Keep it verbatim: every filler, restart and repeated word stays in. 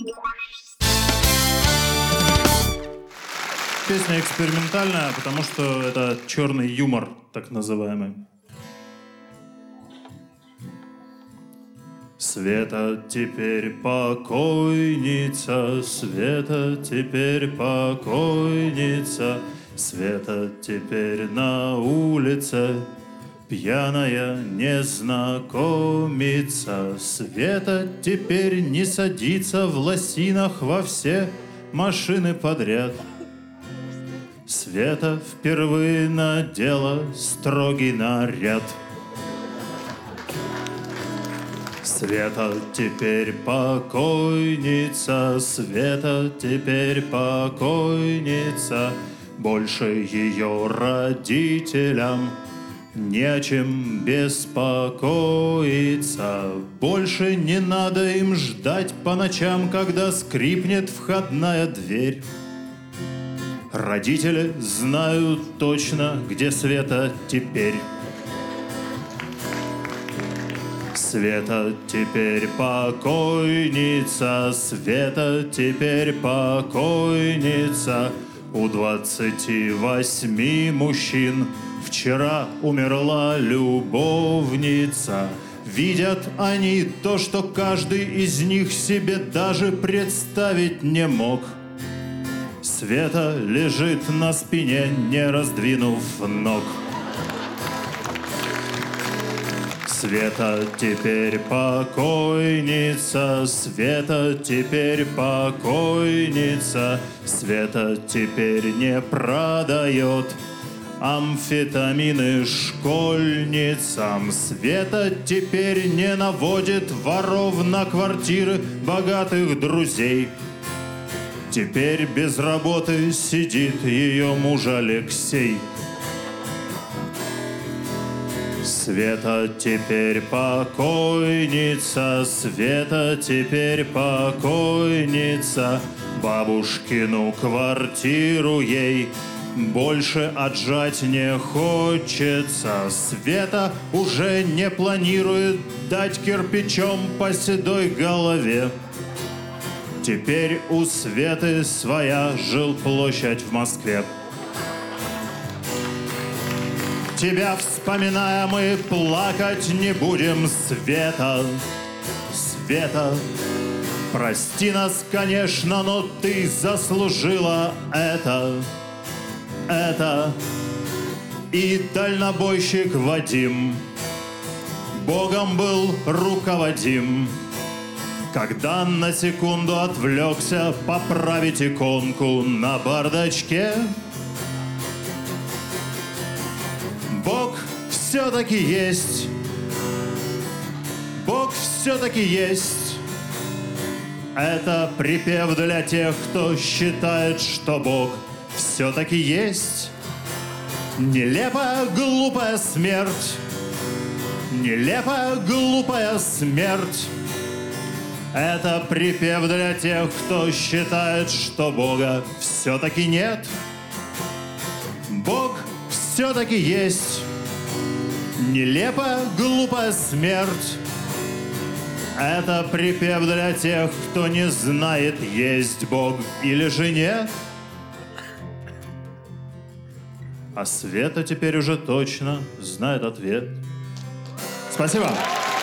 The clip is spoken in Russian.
Песня экспериментальная, потому что это черный юмор, так называемый. Света теперь покойница, Света теперь покойница, Света теперь на улице, пьяная незнакомица. Света теперь не садится в лосинах во все машины подряд. Света впервые надела строгий наряд. Света теперь покойница, Света теперь покойница, больше ее родителям не о чем беспокоиться. Больше не надо им ждать по ночам, когда скрипнет входная дверь. Родители знают точно, где Света теперь. Света теперь покойница, Света теперь покойница. У двадцати восьми мужчин вчера умерла любовница. Видят они то, что каждый из них себе даже представить не мог. Света лежит на спине, не раздвинув ног. Света теперь покойница, Света теперь покойница, Света теперь не продает амфетамины школьницам. Света теперь не наводит воров на квартиры богатых друзей. Теперь без работы сидит ее муж Алексей. Света теперь покойница, Света теперь покойница, бабушкину квартиру ей больше отжать не хочется. Света уже не планирует дать кирпичом по седой голове. Теперь у Светы своя жилплощадь в Москве. Тебя вспоминая мы плакать не будем, Света, Света. Прости нас, конечно, но ты заслужила это, это. И дальнобойщик Вадим Богом был руководим, когда на секунду отвлекся поправить иконку на бардачке. Бог все-таки есть, Бог все-таки есть. Это припев для тех, кто считает, что Бог все-таки есть. Нелепая, глупая смерть, нелепая, глупая смерть. Это припев для тех, кто считает, что Бога все-таки нет. Бог все-таки есть. Нелепая, глупая смерть. Это припев для тех, кто не знает, есть Бог или же нет. А Света теперь уже точно знает ответ. Спасибо.